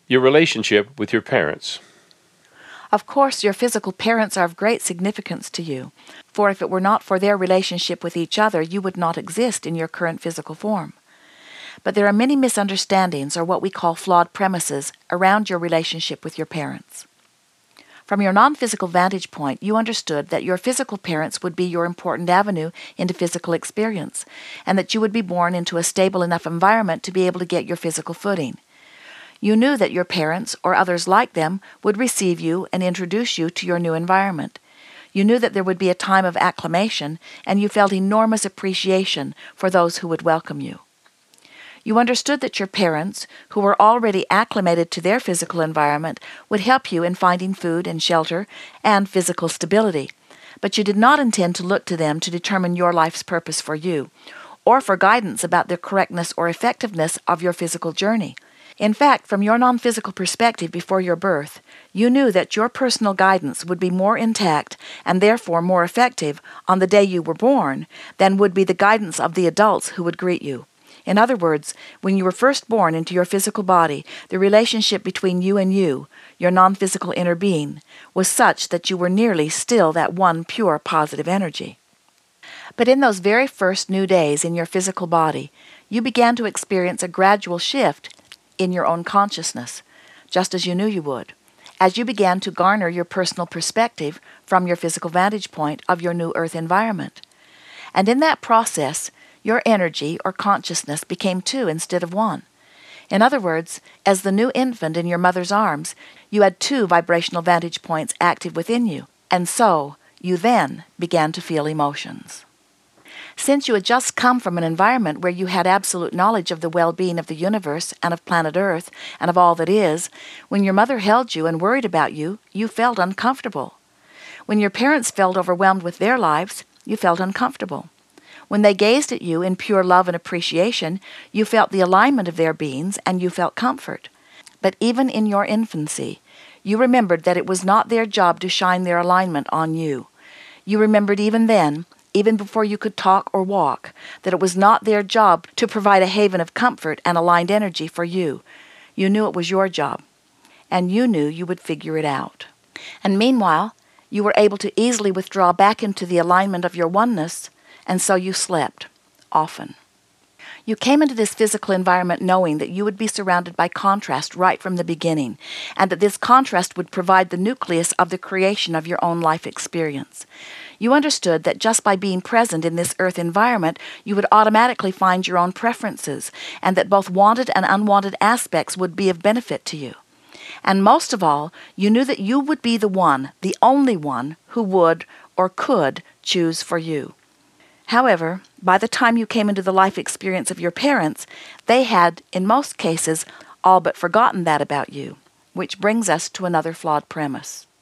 Your relationship with your parents. Of course, your physical parents are of great significance to you, for if it were not for their relationship with each other, you would not exist in your current physical form. But there are many misunderstandings, or what we call flawed premises, around your relationship with your parents. From your non-physical vantage point, you understood that your physical parents would be your important avenue into physical experience, and that you would be born into a stable enough environment to be able to get your physical footing. You knew that your parents, or others like them, would receive you and introduce you to your new environment. You knew that there would be a time of acclimation, and you felt enormous appreciation for those who would welcome you. You understood that your parents, who were already acclimated to their physical environment, would help you in finding food and shelter and physical stability, but you did not intend to look to them to determine your life's purpose for you, or for guidance about the correctness or effectiveness of your physical journey. In fact, from your non-physical perspective before your birth, you knew that your personal guidance would be more intact and therefore more effective on the day you were born than would be the guidance of the adults who would greet you. In other words, when you were first born into your physical body, the relationship between you and you, your non-physical inner being, was such that you were nearly still that one pure positive energy. But in those very first new days in your physical body, you began to experience a gradual shift in your own consciousness, just as you knew you would, as you began to garner your personal perspective from your physical vantage point of your new earth environment. And in that process, your energy or consciousness became two instead of one. In other words, as the new infant in your mother's arms, you had two vibrational vantage points active within you, and so you then began to feel emotions. Since you had just come from an environment where you had absolute knowledge of the well-being of the universe and of planet Earth and of all that is, when your mother held you and worried about you, you felt uncomfortable. When your parents felt overwhelmed with their lives, you felt uncomfortable. When they gazed at you in pure love and appreciation, you felt the alignment of their beings and you felt comfort. But even in your infancy, you remembered that it was not their job to shine their alignment on you. You remembered even then, even before you could talk or walk, that it was not their job to provide a haven of comfort and aligned energy for you. You knew it was your job, and you knew you would figure it out. And meanwhile, you were able to easily withdraw back into the alignment of your oneness, and so you slept, often. You came into this physical environment knowing that you would be surrounded by contrast right from the beginning, and that this contrast would provide the nucleus of the creation of your own life experience. You understood that just by being present in this earth environment, you would automatically find your own preferences, and that both wanted and unwanted aspects would be of benefit to you. And most of all, you knew that you would be the one, the only one, who would or could choose for you. However, by the time you came into the life experience of your parents, they had, in most cases, all but forgotten that about you, which brings us to another flawed premise.